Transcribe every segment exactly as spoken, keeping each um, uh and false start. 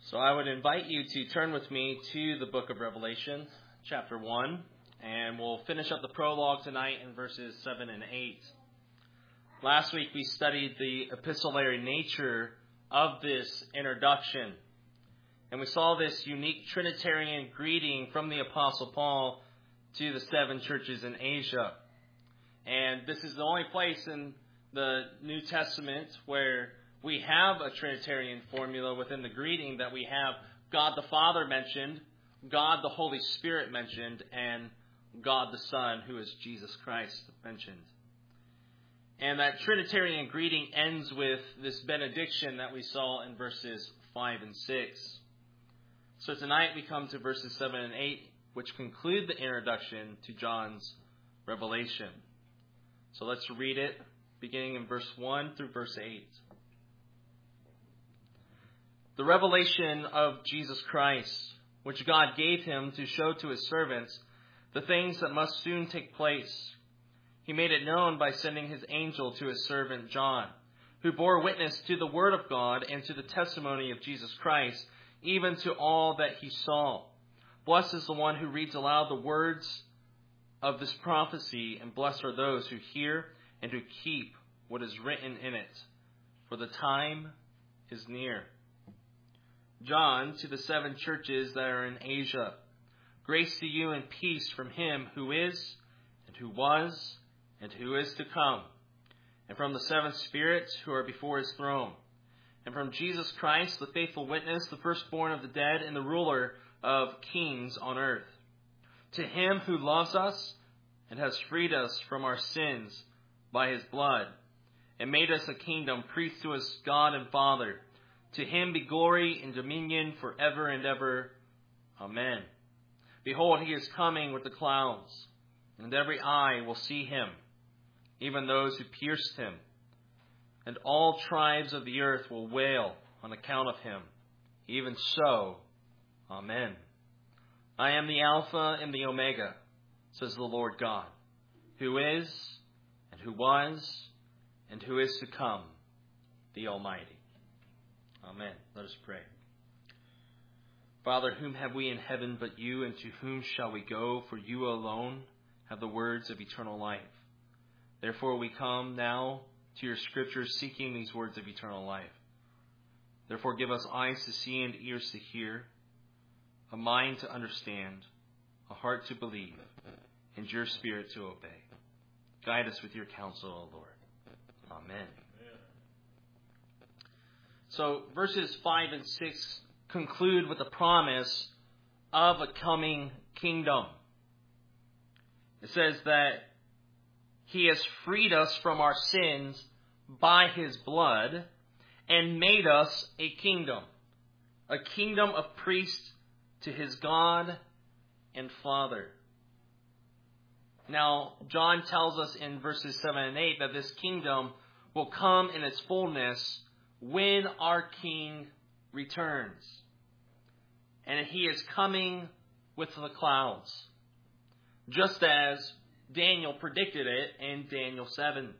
So I would invite you to turn with me to the book of Revelation, chapter one, and we'll finish up the prologue tonight in verses seven and eight. Last week we studied the epistolary nature of this introduction, and we saw this unique Trinitarian greeting from the Apostle Paul to the seven churches in Asia. And this is the only place in the New Testament where we have a Trinitarian formula within the greeting, that we have God the Father mentioned, God the Holy Spirit mentioned, and God the Son, who is Jesus Christ, mentioned. And that Trinitarian greeting ends with this benediction that we saw in verses five and six. So tonight we come to verses seven and eight, which conclude the introduction to John's revelation. So let's read it, beginning in verse one through verse eight. The revelation of Jesus Christ, which God gave him to show to his servants the things that must soon take place. He made it known by sending his angel to his servant John, who bore witness to the word of God and to the testimony of Jesus Christ, even to all that he saw. Blessed is the one who reads aloud the words of this prophecy, and blessed are those who hear and who keep what is written in it, for the time is near. John, to the seven churches that are in Asia, grace to you and peace from him who is, and who was, and who is to come, and from the seven spirits who are before his throne, and from Jesus Christ, the faithful witness, the firstborn of the dead, and the ruler of kings on earth. To him who loves us and has freed us from our sins by his blood, and made us a kingdom, priests to his God and Father, to him be glory and dominion forever and ever. Amen. Behold, he is coming with the clouds, and every eye will see him, even those who pierced him. And all tribes of the earth will wail on account of him. Even so, Amen. I am the Alpha and the Omega, says the Lord God, who is, and who was, and who is to come, the Almighty. Amen. Let us pray. Father, whom have we in heaven but you, and to whom shall we go? For you alone have the words of eternal life. Therefore we come now to your scriptures, seeking these words of eternal life. Therefore give us eyes to see and ears to hear, a mind to understand, a heart to believe, and your spirit to obey. Guide us with your counsel, O Lord. Amen. So verses five and six conclude with the promise of a coming kingdom. It says that he has freed us from our sins by his blood and made us a kingdom, a kingdom of priests to his God and Father. Now, John tells us in verses seven and eight that this kingdom will come in its fullness when our King returns. And he is coming with the clouds, just as Daniel predicted it in Daniel seven.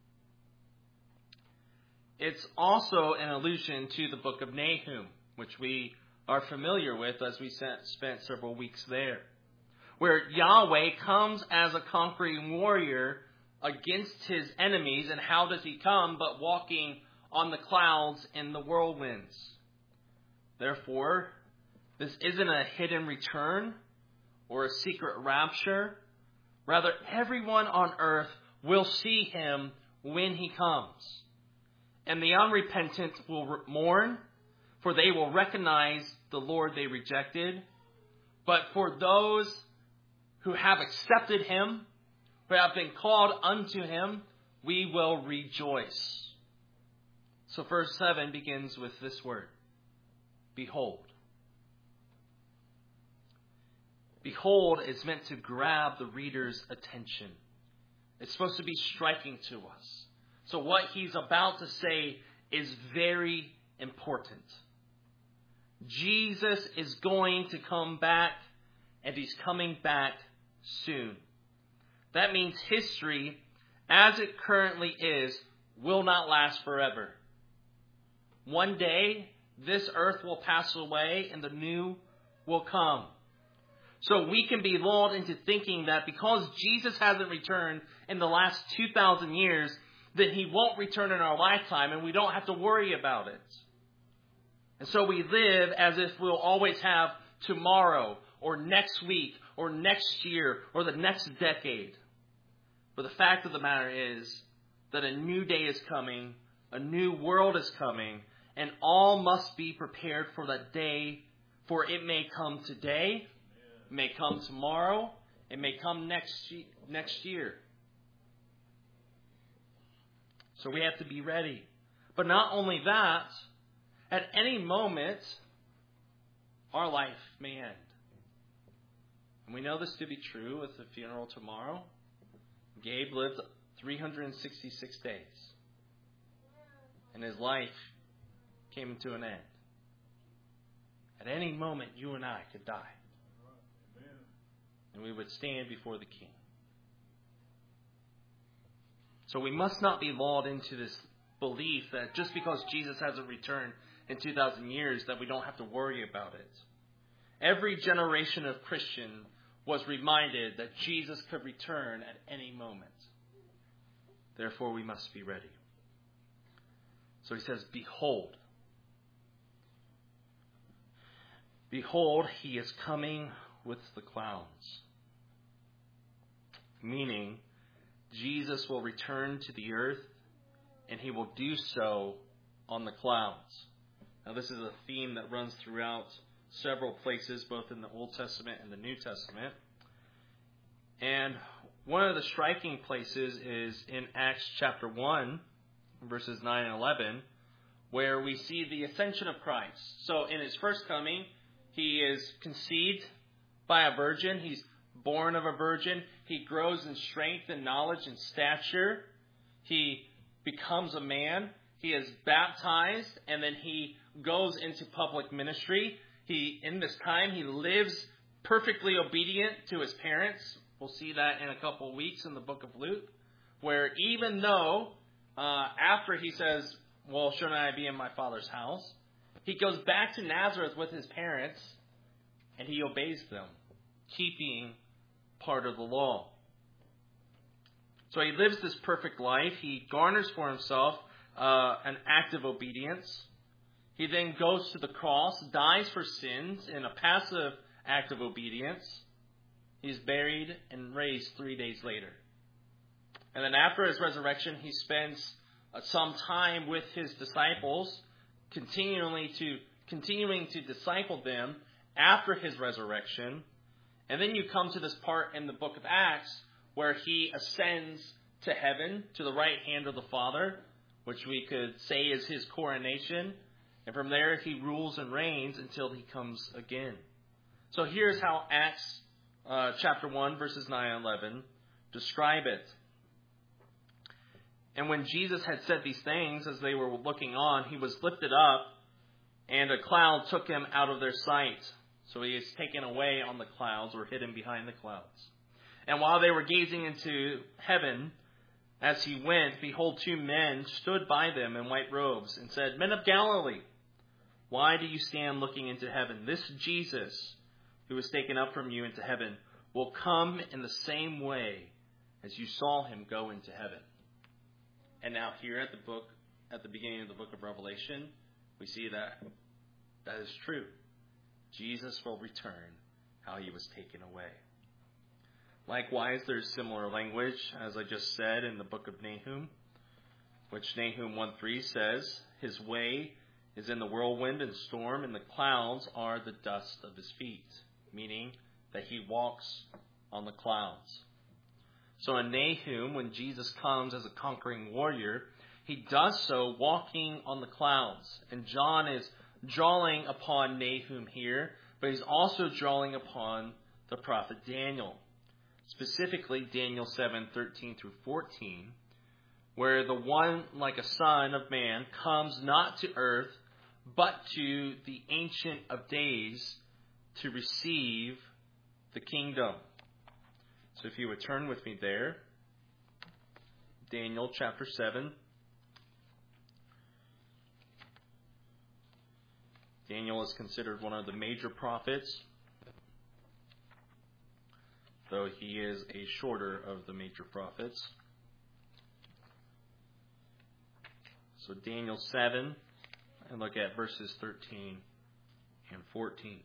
It's also an allusion to the book of Nahum, which we are familiar with as we spent several weeks there, where Yahweh comes as a conquering warrior against his enemies. And how does he come but walking on the clouds in the whirlwinds? Therefore, this isn't a hidden return or a secret rapture. Rather, everyone on earth will see him when he comes. And the unrepentant will mourn, for they will recognize the Lord they rejected. But for those who have accepted him, who have been called unto him, we will rejoice. So verse seven begins with this word, behold. Behold is meant to grab the reader's attention. It's supposed to be striking to us. So what he's about to say is very important. Jesus is going to come back, and he's coming back soon. That means history, as it currently is, will not last forever. One day, This earth will pass away and the new will come. So we can be lulled into thinking that because Jesus hasn't returned in the last two thousand years, that he won't return in our lifetime and we don't have to worry about it. And so we live as if we'll always have tomorrow or next week or next year or the next decade. But the fact of the matter is that a new day is coming, a new world is coming, and all must be prepared for that day, for it may come today, it may come tomorrow, it may come next next year. So we have to be ready. But not only that, at any moment, our life may end. And we know this to be true with the funeral tomorrow. Gabe lived three hundred sixty-six days. And his life came to an end. At any moment, you and I could die. And we would stand before the King. So we must not be lulled into this belief that just because Jesus hasn't returned in two thousand years that we don't have to worry about it. Every generation of Christian was reminded that Jesus could return at any moment. Therefore, we must be ready. So he says, behold. Behold, he is coming with the clouds. Meaning, Jesus will return to the earth, and he will do so on the clouds. Now, this is a theme that runs throughout several places, both in the Old Testament and the New Testament. And one of the striking places is in Acts chapter one, verses nine and eleven, where we see the ascension of Christ. So in his first coming, he is conceived by a virgin. He's born of a virgin. He grows in strength and knowledge and stature. He becomes a man. He is baptized, and then he goes into public ministry. He, in this time, he lives perfectly obedient to his parents. We'll see that in a couple of weeks in the book of Luke, where even though uh, after he says, well, shouldn't I be in my father's house? He goes back to Nazareth with his parents, and he obeys them, keeping part of the law. So he lives this perfect life. He garners for himself uh, an act of obedience. He then goes to the cross, dies for sins in a passive act of obedience. He's buried and raised three days later. And then after his resurrection, he spends uh, some time with his disciples, continually to continuing to disciple them after his resurrection. And then you come to this part in the book of Acts where he ascends to heaven, to the right hand of the Father, which we could say is his coronation. And from there, he rules and reigns until he comes again. So here's how Acts uh, chapter one, verses nine and eleven describe it. And when Jesus had said these things, as they were looking on, he was lifted up, and a cloud took him out of their sight. So he is taken away on the clouds, or hidden behind the clouds. And while they were gazing into heaven, as he went, behold, two men stood by them in white robes, and said, Men of Galilee, why do you stand looking into heaven? This Jesus, who was taken up from you into heaven, will come in the same way as you saw him go into heaven. And now here at the book, at the beginning of the book of Revelation, we see that that is true. Jesus will return how he was taken away. Likewise, there's similar language, as I just said, in the book of Nahum, which Nahum one three says, His way is in the whirlwind and storm, and the clouds are the dust of his feet, meaning that he walks on the clouds. So in Nahum, when Jesus comes as a conquering warrior, he does so walking on the clouds. And John is drawing upon Nahum here, but he's also drawing upon the prophet Daniel. Specifically, Daniel seven, thirteen through fourteen, where the one like a son of man comes not to earth, but to the Ancient of Days to receive the kingdom. So if you would turn with me there, Daniel chapter seven. Daniel is considered one of the major prophets, though he is a shorter of the major prophets. So Daniel seven, and look at verses thirteen and fourteen.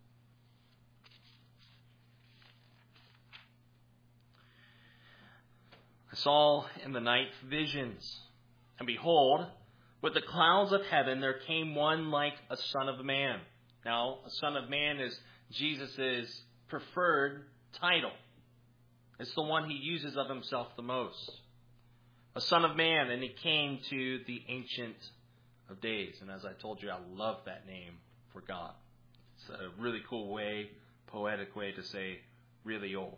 I saw in the night visions, and behold, with the clouds of heaven there came one like a son of man. Now, a son of man is Jesus' preferred title. It's the one he uses of himself the most. A son of man, and he came to the Ancient of Days. And as I told you, I love that name for God. It's a really cool way, poetic way to say really old.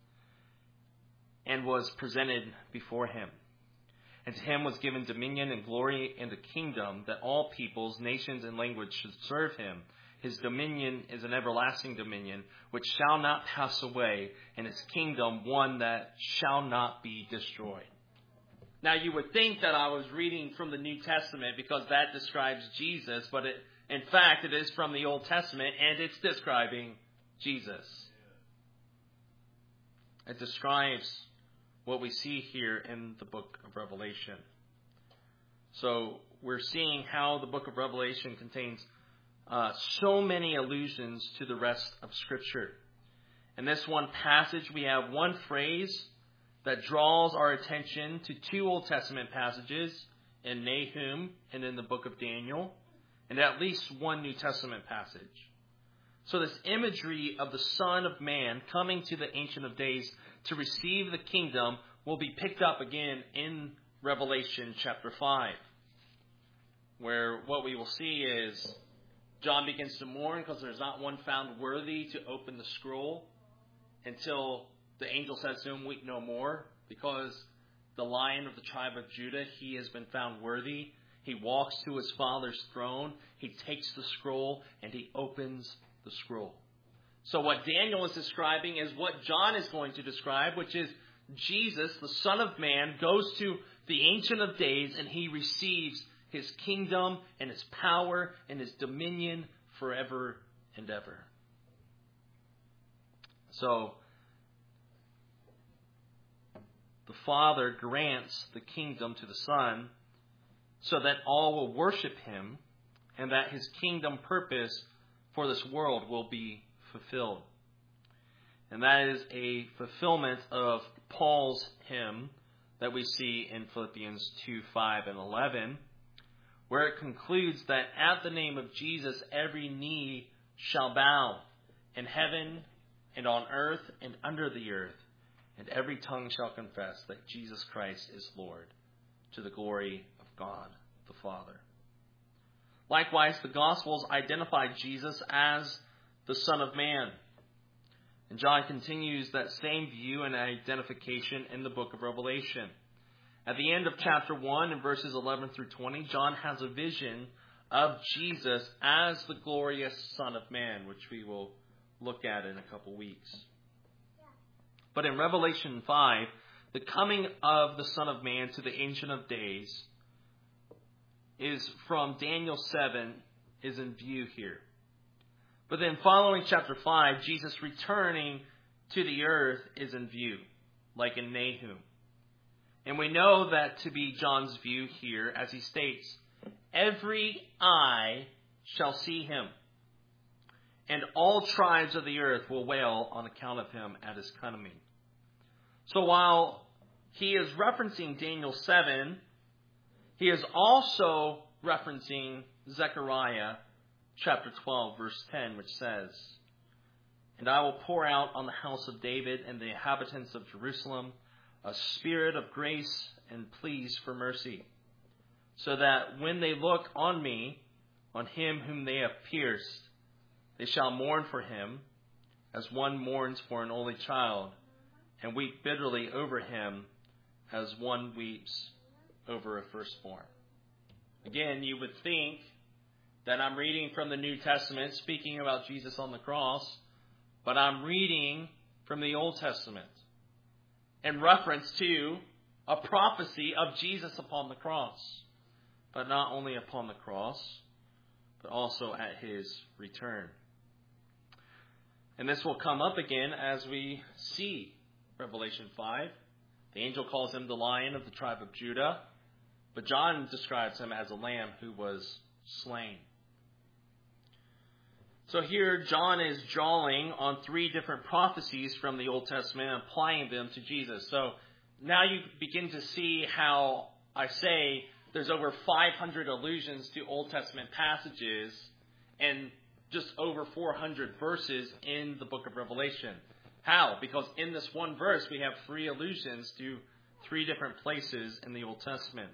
And was presented before him. And to him was given dominion and glory and a kingdom, that all peoples, nations, and languages should serve him. His dominion is an everlasting dominion, which shall not pass away, and his kingdom one that shall not be destroyed. Now, you would think that I was reading from the New Testament because that describes Jesus, but it, in fact, it is from the Old Testament, and it's describing Jesus. It describes what we see here in the book of Revelation. So we're seeing how the book of Revelation contains uh, so many allusions to the rest of Scripture. In this one passage, we have one phrase that draws our attention to two Old Testament passages in Nahum and in the book of Daniel, and at least one New Testament passage. So this imagery of the Son of Man coming to the Ancient of Days to receive the kingdom will be picked up again in Revelation chapter five, where what we will see is John begins to mourn because there's not one found worthy to open the scroll until the angel says to him, "Weep no more," because the Lion of the tribe of Judah, he has been found worthy. He walks to his Father's throne, he takes the scroll, and he opens the scroll. So what Daniel is describing is what John is going to describe, which is Jesus, the Son of Man, goes to the Ancient of Days and he receives his kingdom and his power and his dominion forever and ever. So the Father grants the kingdom to the Son so that all will worship him and that his kingdom purpose for this world will be fulfilled. And that is a fulfillment of Paul's hymn that we see in Philippians two, five, and eleven, where it concludes that at the name of Jesus every knee shall bow in heaven and on earth and under the earth, and every tongue shall confess that Jesus Christ is Lord, to the glory of God the Father. Likewise, the Gospels identify Jesus as the Son of Man. And John continues that same view and identification in the book of Revelation. At the end of chapter one, in verses eleven through twenty, John has a vision of Jesus as the glorious Son of Man, which we will look at in a couple weeks. But in Revelation five, the coming of the Son of Man to the Ancient of Days is from Daniel seven, is in view here. But then following chapter five, Jesus returning to the earth is in view, like in Nahum. And we know that to be John's view here, as he states, every eye shall see him, and all tribes of the earth will wail on account of him at his coming. So while he is referencing Daniel seven, he is also referencing Zechariah chapter twelve, verse ten, which says, "And I will pour out on the house of David and the inhabitants of Jerusalem a spirit of grace and pleas for mercy, so that when they look on me, on him whom they have pierced, they shall mourn for him as one mourns for an only child, and weep bitterly over him as one weeps over a firstborn." Again, you would think that I'm reading from the New Testament, speaking about Jesus on the cross, but I'm reading from the Old Testament in reference to a prophecy of Jesus upon the cross. But not only upon the cross, but also at his return. And this will come up again as we see Revelation five. The angel calls him the Lion of the tribe of Judah, but John describes him as a lamb who was slain. So here, John is drawing on three different prophecies from the Old Testament and applying them to Jesus. So now you begin to see how I say there's over five hundred allusions to Old Testament passages and just over four hundred verses in the book of Revelation. How? Because in this one verse, we have three allusions to three different places in the Old Testament.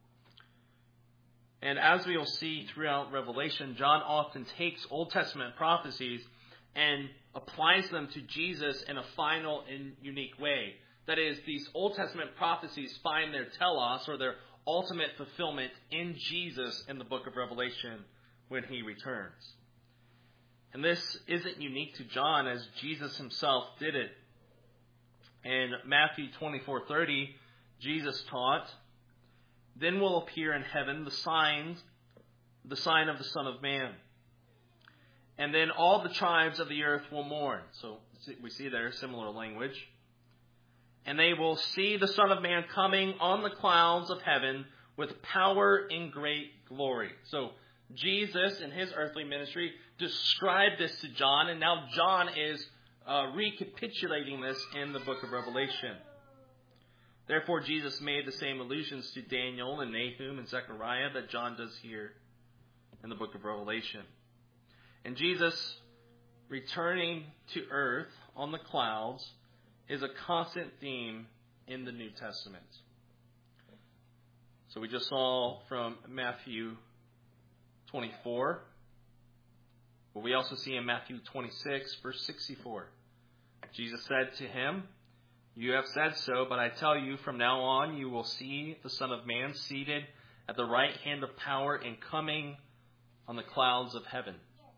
And as we will see throughout Revelation, John often takes Old Testament prophecies and applies them to Jesus in a final and unique way. That is, these Old Testament prophecies find their telos, or their ultimate fulfillment, in Jesus in the book of Revelation when he returns. And this isn't unique to John, as Jesus himself did it. In Matthew twenty-four thirty, Jesus taught, "Then will appear in heaven the signs, the sign of the Son of Man. And then all the tribes of the earth will mourn." So we see there similar language. "And they will see the Son of Man coming on the clouds of heaven with power and great glory." So Jesus in his earthly ministry described this to John, and now John is uh, recapitulating this in the book of Revelation. Therefore, Jesus made the same allusions to Daniel and Nahum and Zechariah that John does here in the book of Revelation. And Jesus returning to earth on the clouds is a constant theme in the New Testament. So we just saw from Matthew twenty-four, but we also see in Matthew twenty-six, verse sixty-four. Jesus said to him, "You have said so, but I tell you, from now on you will see the Son of Man seated at the right hand of power and coming on the clouds of heaven."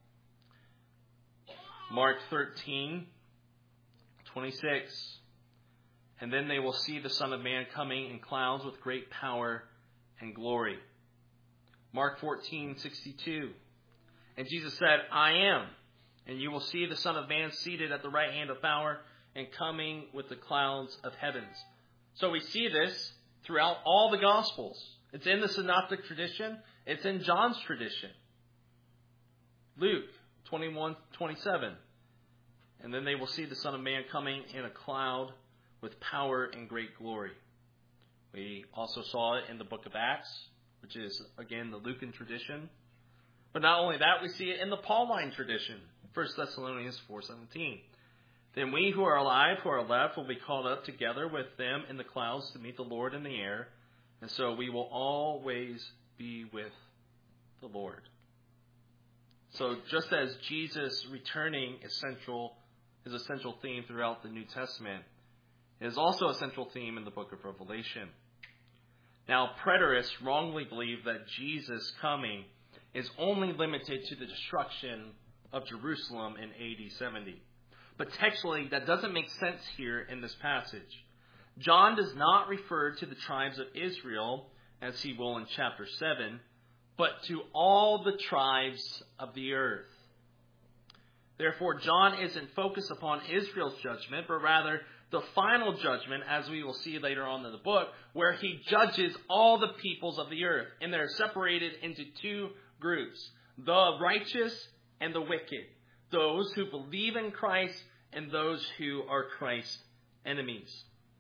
Mark thirteen, twenty-six. "And then they will see the Son of Man coming in clouds with great power and glory." Mark fourteen, sixty-two. "And Jesus said, I am, and you will see the Son of Man seated at the right hand of power and coming with the clouds of heavens." So we see this throughout all the Gospels. It's in the Synoptic tradition. It's in John's tradition. Luke twenty-one, twenty-seven. "And then they will see the Son of Man coming in a cloud with power and great glory." We also saw it in the book of Acts, which is, again, the Lucan tradition. But not only that, we see it in the Pauline tradition. First Thessalonians four seventeen. "Then we who are alive, who are left, will be caught up together with them in the clouds to meet the Lord in the air. And so we will always be with the Lord." So just as Jesus returning is central, is a central theme throughout the New Testament, it is also a central theme in the book of Revelation. Now, preterists wrongly believe that Jesus' coming is only limited to the destruction of Jerusalem in A D seventy. But textually, that doesn't make sense here in this passage. John does not refer to the tribes of Israel, as he will in chapter seven, but to all the tribes of the earth. Therefore, John isn't focused upon Israel's judgment, but rather the final judgment, as we will see later on in the book, where he judges all the peoples of the earth. And they're separated into two groups, the righteous and the wicked, those who believe in Christ and those who are Christ's enemies.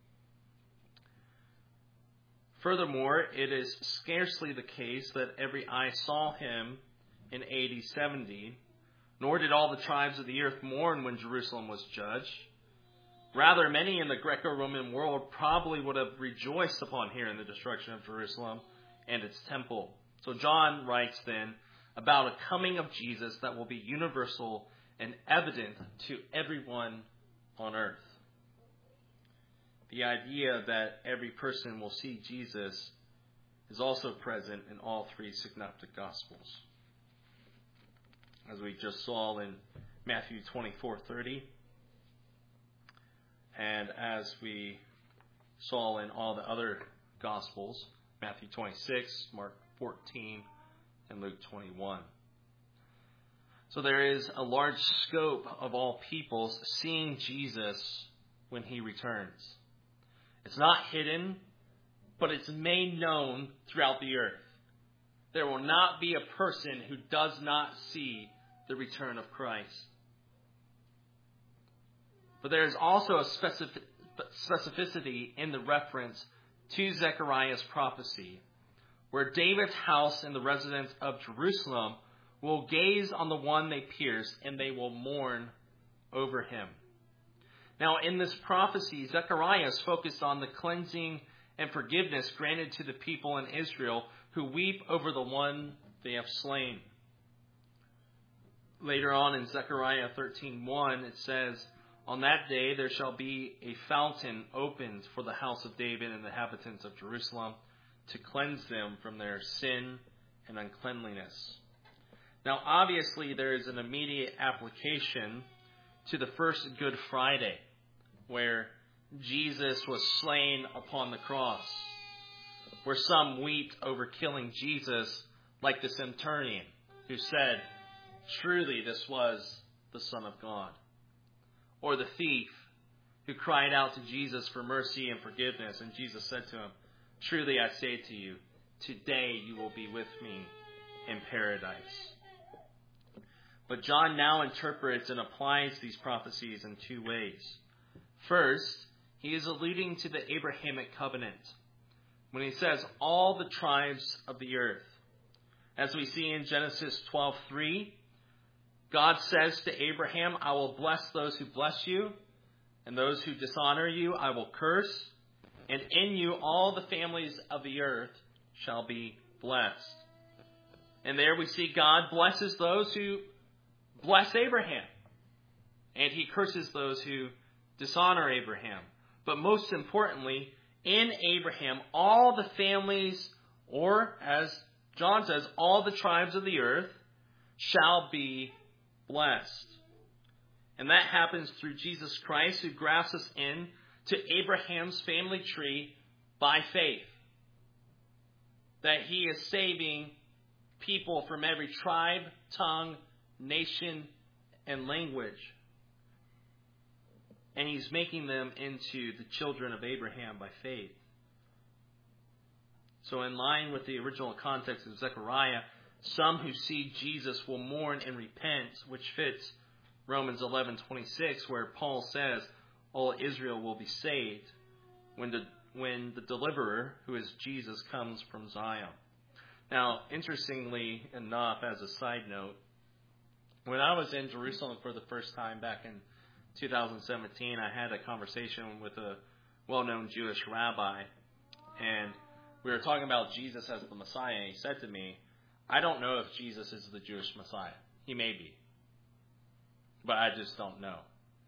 Furthermore, it is scarcely the case that every eye saw him in A D seventy, nor did all the tribes of the earth mourn when Jerusalem was judged. Rather, many in the Greco-Roman world probably would have rejoiced upon hearing the destruction of Jerusalem and its temple. So John writes then about a coming of Jesus that will be universal and evident to everyone on earth. The idea that every person will see Jesus is also present in all three synoptic gospels. As we just saw in Matthew twenty-four thirty, and as we saw in all the other gospels, Matthew twenty-six, Mark fourteen, and Luke twenty-one. So there is a large scope of all peoples seeing Jesus when he returns. It's not hidden, but it's made known throughout the earth. There will not be a person who does not see the return of Christ. But there is also a specific, specificity in the reference to Zechariah's prophecy, where David's house and the residents of Jerusalem will gaze on the one they pierced, and they will mourn over him. Now, in this prophecy, Zechariah is focused on the cleansing and forgiveness granted to the people in Israel who weep over the one they have slain. Later on in Zechariah thirteen one, it says, "On that day there shall be a fountain opened for the house of David and the inhabitants of Jerusalem to cleanse them from their sin and uncleanliness." Now, obviously, there is an immediate application to the first Good Friday, where Jesus was slain upon the cross, where some wept over killing Jesus, like the centurion who said, "Truly this was the Son of God." Or the thief who cried out to Jesus for mercy and forgiveness, and Jesus said to him, "Truly I say to you, today you will be with me in paradise." But John now interprets and applies these prophecies in two ways. First, he is alluding to the Abrahamic covenant when he says all the tribes of the earth. As we see in Genesis twelve three, God says to Abraham, "I will bless those who bless you, and those who dishonor you I will curse, and in you all the families of the earth shall be blessed." And there we see God blesses those who bless Abraham, and he curses those who dishonor Abraham. But most importantly, in Abraham, all the families, or as John says, all the tribes of the earth shall be blessed. And that happens through Jesus Christ, who grafts us in to Abraham's family tree by faith. That he is saving people from every tribe, tongue, nation, and language. And he's making them into the children of Abraham by faith. So in line with the original context of Zechariah, some who see Jesus will mourn and repent, which fits Romans eleven twenty-six, where Paul says all Israel will be saved when the, when the deliverer, who is Jesus, comes from Zion. Now, interestingly enough, as a side note, when I was in Jerusalem for the first time back in two thousand seventeen, I had a conversation with a well-known Jewish rabbi, and we were talking about Jesus as the Messiah, and he said to me, "I don't know if Jesus is the Jewish Messiah. He may be, but I just don't know.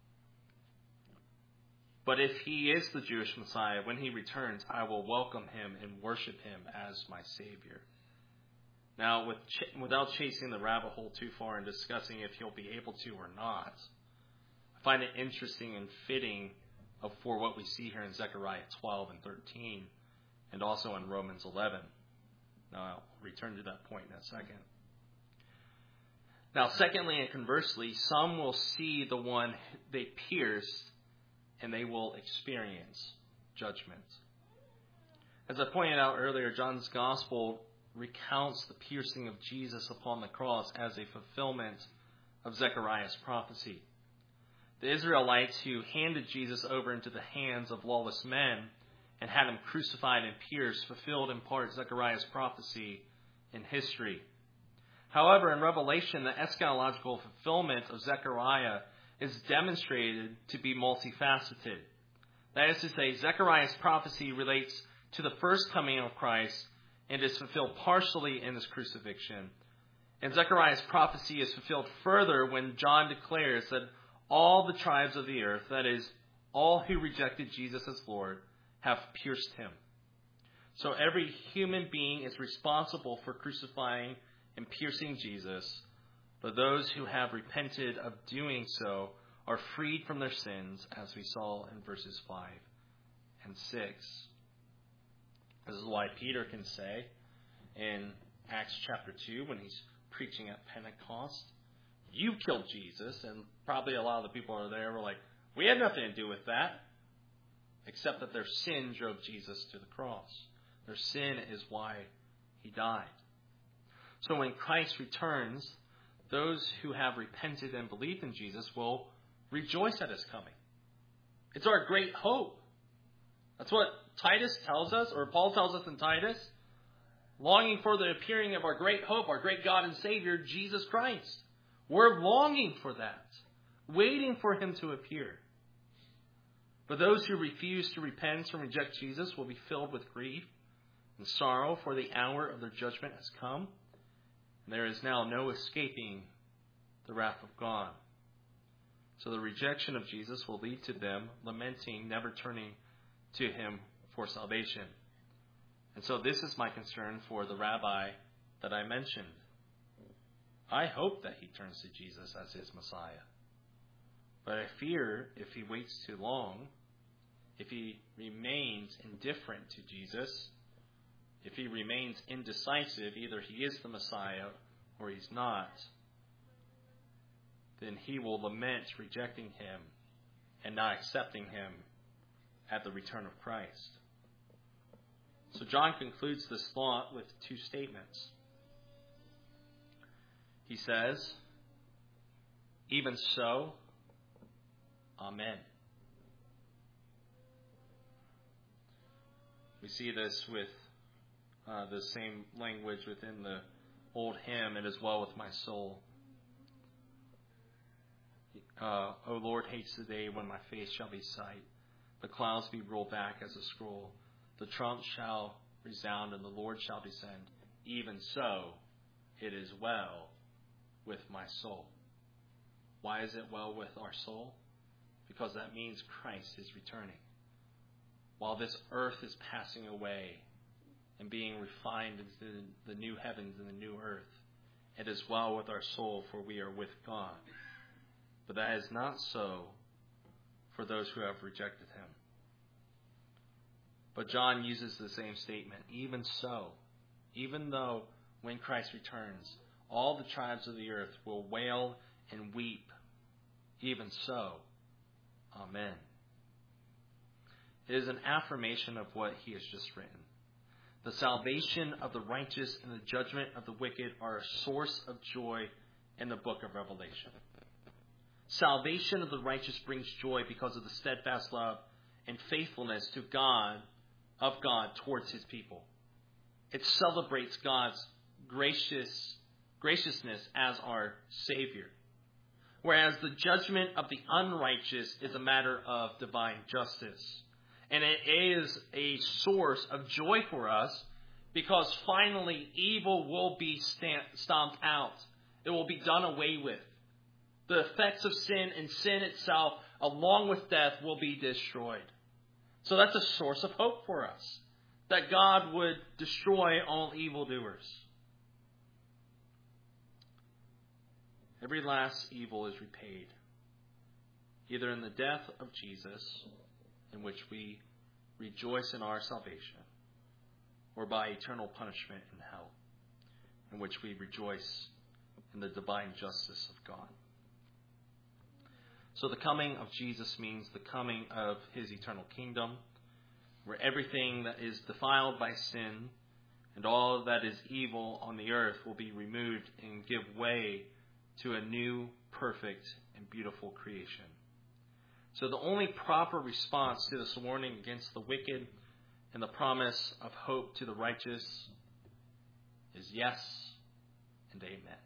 But if he is the Jewish Messiah, when he returns, I will welcome him and worship him as my Savior." Now, with ch- without chasing the rabbit hole too far and discussing if he'll be able to or not, I find it interesting and fitting of, for what we see here in Zechariah twelve and thirteen, and also in Romans eleven. Now, I'll return to that point in a second. Now, secondly and conversely, some will see the one they pierced, and they will experience judgment. As I pointed out earlier, John's Gospel recounts the piercing of Jesus upon the cross as a fulfillment of Zechariah's prophecy. The Israelites who handed Jesus over into the hands of lawless men and had him crucified and pierced fulfilled in part Zechariah's prophecy in history. However, in Revelation, the eschatological fulfillment of Zechariah is demonstrated to be multifaceted. That is to say, Zechariah's prophecy relates to the first coming of Christ and is fulfilled partially in his crucifixion. And Zechariah's prophecy is fulfilled further when John declares that all the tribes of the earth, that is, all who rejected Jesus as Lord, have pierced him. So every human being is responsible for crucifying and piercing Jesus, but those who have repented of doing so are freed from their sins, as we saw in verses five and six. This is why Peter can say in Acts chapter two, when he's preaching at Pentecost, you killed Jesus. And probably a lot of the people who are there were like, we had nothing to do with that. Except that their sin drove Jesus to the cross. Their sin is why he died. So when Christ returns, those who have repented and believed in Jesus will rejoice at his coming. It's our great hope. That's what Titus tells us, or Paul tells us in Titus. Longing for the appearing of our great hope, our great God and Savior, Jesus Christ. We're longing for that. Waiting for him to appear. But those who refuse to repent and reject Jesus will be filled with grief and sorrow, for the hour of their judgment has come. And there is now no escaping the wrath of God. So the rejection of Jesus will lead to them lamenting, never turning to him for salvation. And so this is my concern for the rabbi that I mentioned. I hope that he turns to Jesus as his Messiah. But I fear if he waits too long, if he remains indifferent to Jesus, if he remains indecisive, either he is the Messiah or he's not, then he will lament rejecting him and not accepting him at the return of Christ. So John concludes this thought with two statements. He says, even so, Amen. We see this with uh, the same language within the old hymn, "It is well with my soul." Uh, O Lord, haste the day when my face shall be sight. The clouds be rolled back as a scroll. The trump shall resound and the Lord shall descend. Even so, it is well with my soul. Why is it well with our soul? Because that means Christ is returning. While this earth is passing away and being refined into the new heavens and the new earth, it is well with our soul, for we are with God. But that is not so for those who have rejected him. But John uses the same statement. Even so, even though when Christ returns, all the tribes of the earth will wail and weep. Even so, Amen. It is an affirmation of what he has just written. The salvation of the righteous and the judgment of the wicked are a source of joy in the book of Revelation. Salvation of the righteous brings joy because of the steadfast love and faithfulness to God, of God towards his people. It celebrates God's gracious graciousness as our Savior. Whereas the judgment of the unrighteous is a matter of divine justice. And it is a source of joy for us because finally evil will be stomped out. It will be done away with. The effects of sin and sin itself, along with death, will be destroyed. So that's a source of hope for us, that God would destroy all evildoers. Every last evil is repaid, either in the death of Jesus, in which we rejoice in our salvation, or by eternal punishment in hell, in which we rejoice in the divine justice of God. So the coming of Jesus means the coming of his eternal kingdom, where everything that is defiled by sin and all that is evil on the earth will be removed and give way to a new, perfect, and beautiful creation. So the only proper response to this warning against the wicked and the promise of hope to the righteous is yes and amen.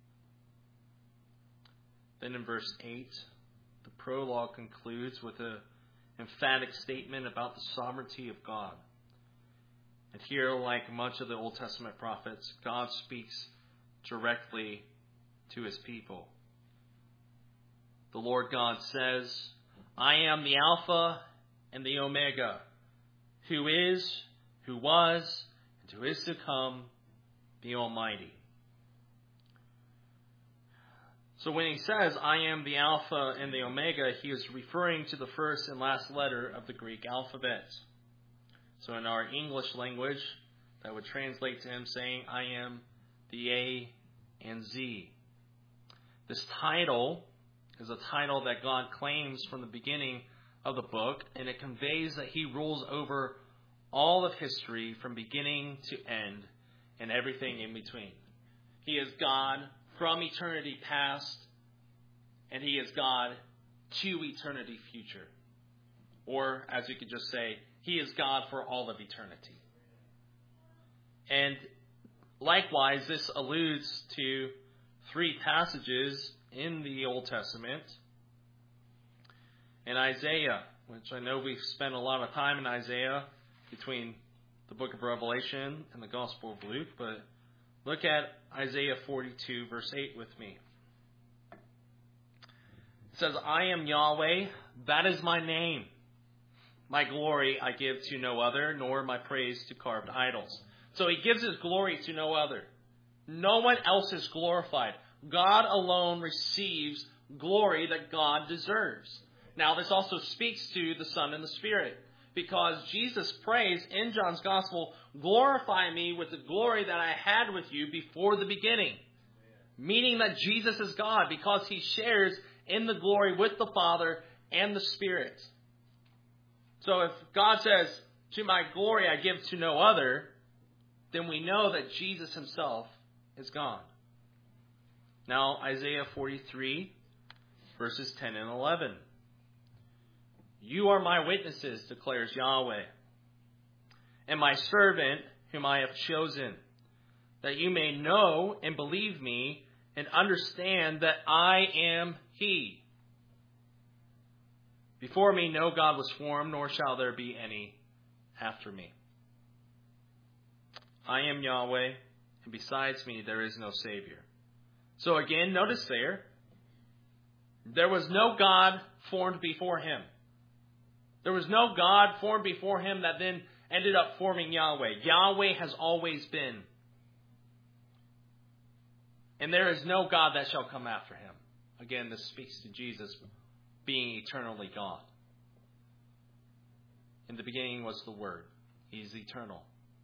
Then in verse eight, the prologue concludes with an emphatic statement about the sovereignty of God. And here, like much of the Old Testament prophets, God speaks directly to his people. The Lord God says, I am the Alpha and the Omega, who is, who was, and who is to come, the Almighty. So when he says, I am the Alpha and the Omega, he is referring to the first and last letter of the Greek alphabet. So in our English language, that would translate to him saying, I am the A and Z. This title is a title that God claims from the beginning of the book, and it conveys that he rules over all of history from beginning to end and everything in between. He is God from eternity past, and he is God to eternity future. Or, as you could just say, he is God for all of eternity. And likewise, this alludes to three passages in the Old Testament. In Isaiah, which I know we've spent a lot of time in Isaiah between the book of Revelation and the Gospel of Luke, but look at Isaiah forty-two, verse eight with me. It says, I am Yahweh, that is my name. My glory I give to no other, nor my praise to carved idols. So he gives his glory to no other. No one else is glorified. God alone receives glory that God deserves. Now, this also speaks to the Son and the Spirit, because Jesus prays in John's Gospel, glorify me with the glory that I had with you before the beginning. Meaning that Jesus is God, because he shares in the glory with the Father and the Spirit. So if God says, to my glory I give to no other, then we know that Jesus himself is God. Now, Isaiah forty-three, verses ten and eleven. You are my witnesses, declares Yahweh, and my servant whom I have chosen, that you may know and believe me and understand that I am he. Before me no God was formed, nor shall there be any after me. I am Yahweh, and besides me there is no Savior. So again, notice there, there was no God formed before him. There was no God formed before him that then ended up forming Yahweh. Yahweh has always been. And there is no God that shall come after him. Again, this speaks to Jesus being eternally God. In the beginning was the Word. He's eternal.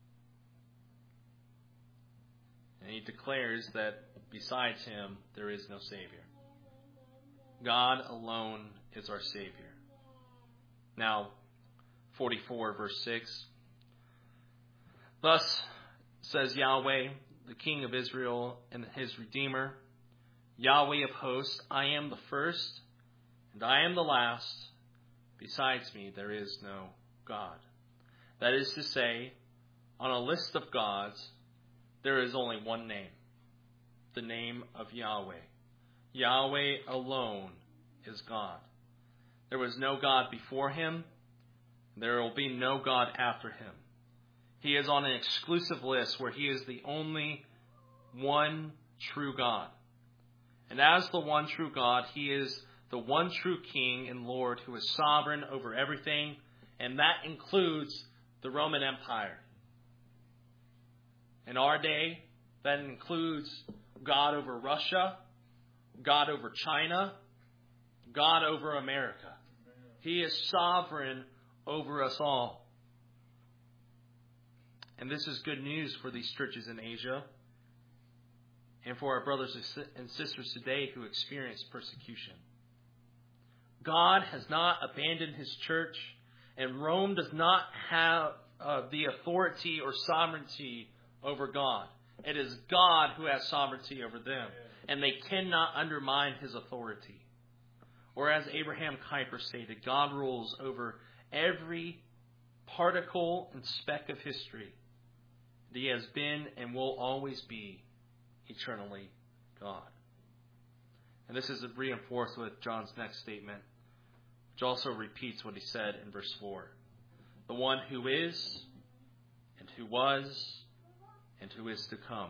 And he declares that besides him, there is no Savior. God alone is our Savior. Now, forty-four, verse six. Thus says Yahweh, the King of Israel and his Redeemer, Yahweh of hosts, I am the first and I am the last. Besides me, there is no God. That is to say, on a list of gods, there is only one name, the name of Yahweh. Yahweh alone is God. There was no God before him. There will be no God after him. He is on an exclusive list where he is the only one true God. And as the one true God, he is the one true King and Lord who is sovereign over everything, and that includes the Roman Empire. In our day, that includes God over Russia, God over China, God over America. He is sovereign over us all. And this is good news for these churches in Asia and for our brothers and sisters today who experience persecution. God has not abandoned his church, and Rome does not have uh, the authority or sovereignty over God. It is God who has sovereignty over them, and they cannot undermine his authority. Or as Abraham Kuyper stated, God rules over every particle and speck of history. He has been and will always be eternally God. And this is reinforced with John's next statement, which also repeats what he said in verse four. The one who is, and who was, and who is to come.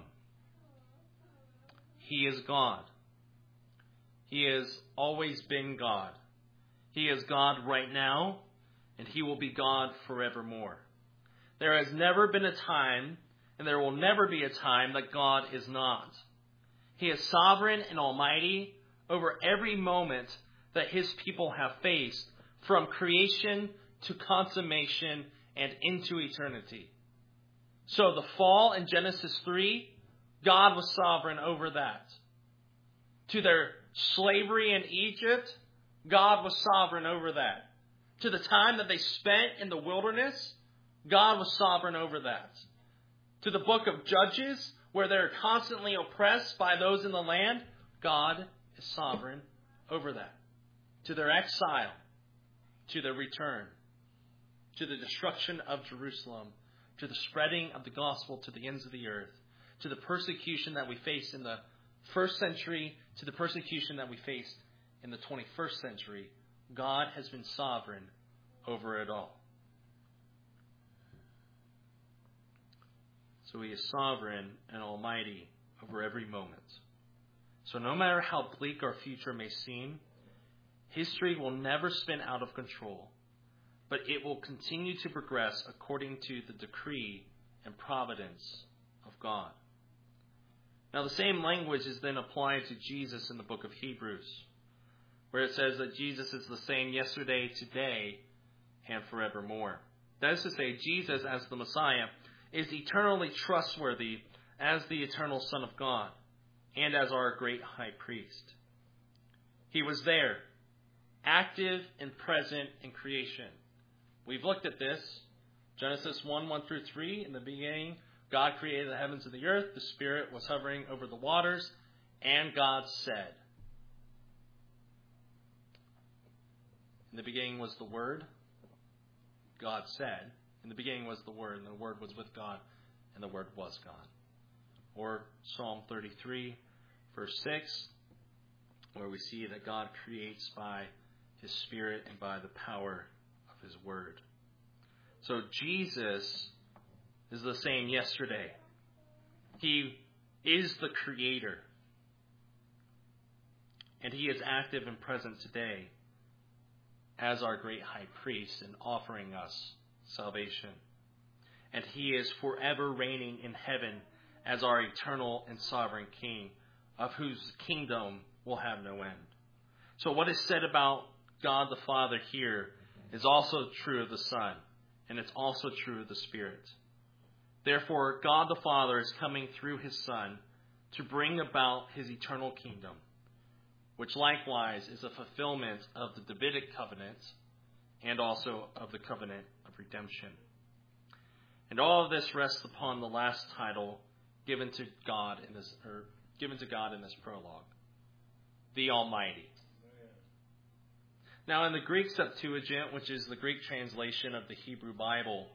He is God. He has always been God. He is God right now, and he will be God forevermore. There has never been a time, and there will never be a time that God is not. He is sovereign and almighty over every moment that his people have faced, from creation to consummation and into eternity. So the fall in Genesis three, God was sovereign over that. To their slavery in Egypt, God was sovereign over that. To the time that they spent in the wilderness, God was sovereign over that. To the book of Judges, where they're constantly oppressed by those in the land, God is sovereign over that. To their exile, to their return, to the destruction of Jerusalem, to the spreading of the gospel to the ends of the earth, to the persecution that we faced in the first century, to the persecution that we faced in the twenty-first century, God has been sovereign over it all. So he is sovereign and almighty over every moment. So no matter how bleak our future may seem, history will never spin out of control, but it will continue to progress according to the decree and providence of God. Now the same language is then applied to Jesus in the book of Hebrews, where it says that Jesus is the same yesterday, today, and forevermore. That is to say, Jesus as the Messiah is eternally trustworthy as the eternal Son of God and as our great high priest. He was there, active and present in creation. We've looked at this. Genesis one, one through three. In the beginning, God created the heavens and the earth. The Spirit was hovering over the waters. And God said. In the beginning was the Word. God said. In the beginning was the Word, and the Word was with God, and the Word was God. Or Psalm thirty-three, verse six, where we see that God creates by His Spirit and by the power of His Word. So Jesus is the same yesterday. He is the Creator. And He is active and present today as our great high priest and offering us salvation. And He is forever reigning in heaven as our eternal and sovereign King, of whose kingdom will have no end. So what is said about God the Father here is also true of the Son, and it's also true of the Spirit. Therefore, God the Father is coming through His Son to bring about His eternal kingdom, which likewise is a fulfillment of the Davidic covenant and also of the covenant of redemption. And all of this rests upon the last title given to God in this, or given to God in this prologue, the Almighty. Now, in the Greek Septuagint, which is the Greek translation of the Hebrew Bible,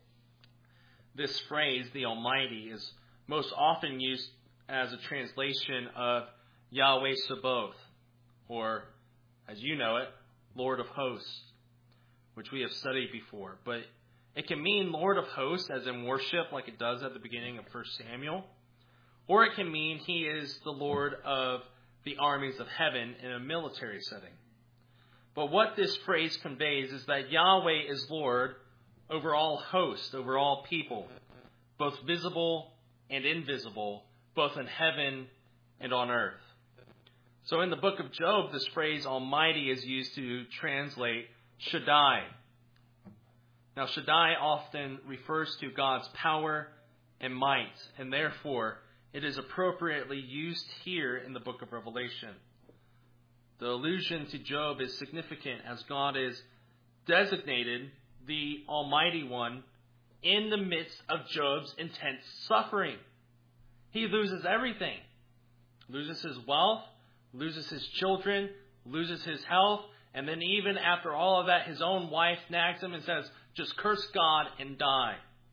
this phrase, the Almighty, is most often used as a translation of Yahweh Sabaoth, or, as you know it, Lord of Hosts, which we have studied before. But it can mean Lord of Hosts, as in worship, like it does at the beginning of First Samuel. Or it can mean He is the Lord of the armies of heaven in a military setting. But what this phrase conveys is that Yahweh is Lord over all hosts, over all people, both visible and invisible, both in heaven and on earth. So in the book of Job, this phrase Almighty is used to translate Shaddai. Now, Shaddai often refers to God's power and might, and therefore it is appropriately used here in the book of Revelation. The allusion to Job is significant as God is designated the Almighty One in the midst of Job's intense suffering. He loses everything. Loses his wealth, loses his children, loses his health, and then even after all of that, his own wife nags him and says, just curse God and die.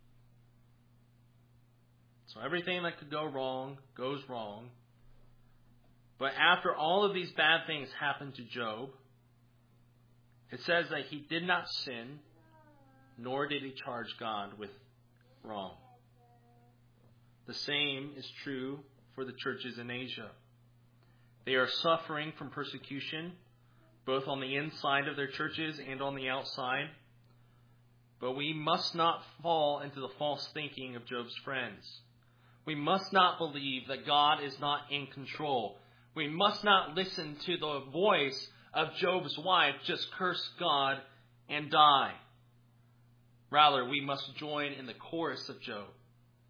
So everything that could go wrong goes wrong. But after all of these bad things happened to Job, it says that he did not sin, nor did he charge God with wrong. The same is true for the churches in Asia. They are suffering from persecution, both on the inside of their churches and on the outside. But we must not fall into the false thinking of Job's friends. We must not believe that God is not in control. We must not listen to the voice of Job's wife, just curse God and die. Rather, we must join in the chorus of Job.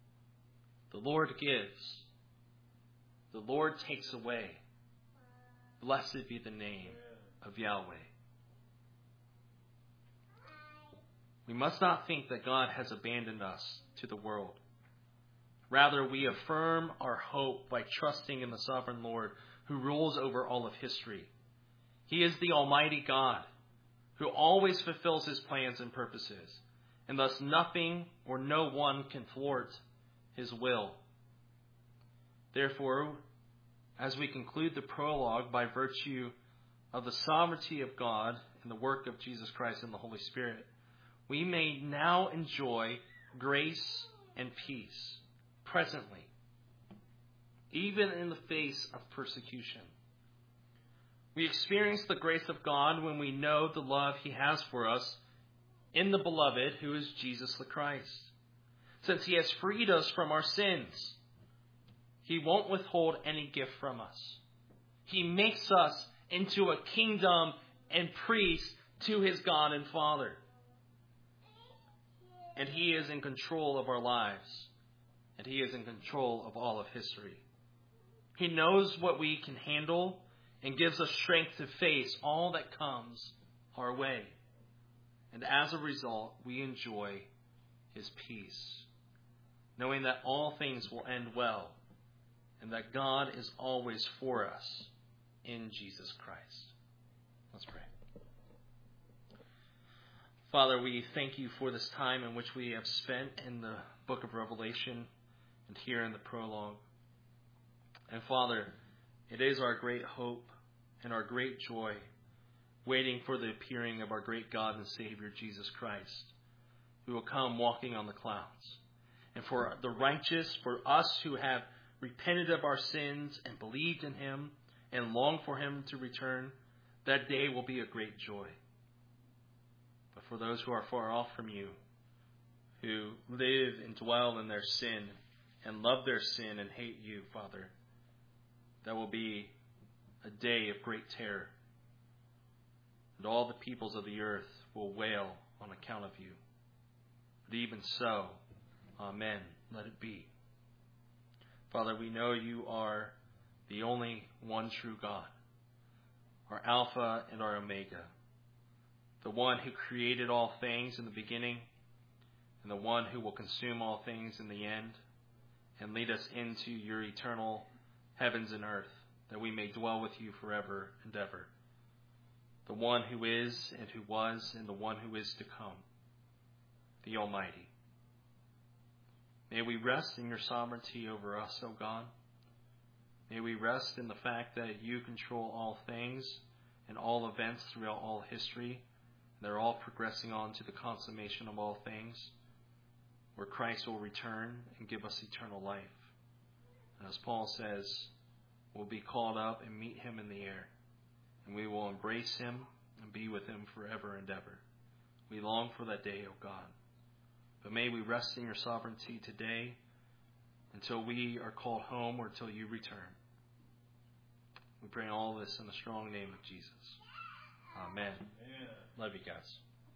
The Lord gives. The Lord takes away. Blessed be the name of Yahweh. We must not think that God has abandoned us to the world. Rather, we affirm our hope by trusting in the sovereign Lord who rules over all of history. He is the Almighty God who always fulfills his plans and purposes, and thus nothing or no one can thwart his will. Therefore, as we conclude the prologue by virtue of the sovereignty of God and the work of Jesus Christ and the Holy Spirit, we may now enjoy grace and peace presently, even in the face of persecution. We experience the grace of God when we know the love he has for us in the beloved, who is Jesus the Christ. Since he has freed us from our sins, he won't withhold any gift from us. He makes us into a kingdom and priest to his God and Father. And he is in control of our lives. And he is in control of all of history. He knows what we can handle and gives us strength to face all that comes our way. And as a result, we enjoy his peace, knowing that all things will end well and that God is always for us in Jesus Christ. Let's pray. Father, we thank you for this time in which we have spent in the book of Revelation and here in the prologue. And Father, it is our great hope and our great joy waiting for the appearing of our great God and Savior, Jesus Christ, who will come walking on the clouds. And for the righteous, for us who have repented of our sins and believed in him and long for him to return, that day will be a great joy. But for those who are far off from you, who live and dwell in their sin and love their sin and hate you, Father, that will be a day of great terror. And all the peoples of the earth will wail on account of you. But even so, amen, let it be. Father, we know you are the only one true God, our Alpha and our Omega, the one who created all things in the beginning, and the one who will consume all things in the end, and lead us into your eternal heavens and earth, that we may dwell with you forever and ever. The one who is and who was and the one who is to come, the Almighty. May we rest in your sovereignty over us, O God. May we rest in the fact that you control all things and all events throughout all history. They're all progressing on to the consummation of all things, where Christ will return and give us eternal life. And as Paul says, we'll be called up and meet him in the air, and we will embrace him and be with him forever and ever. We long for that day, O God. But may we rest in your sovereignty today until we are called home or until you return. We pray all this in the strong name of Jesus. Amen. Amen. Love you guys.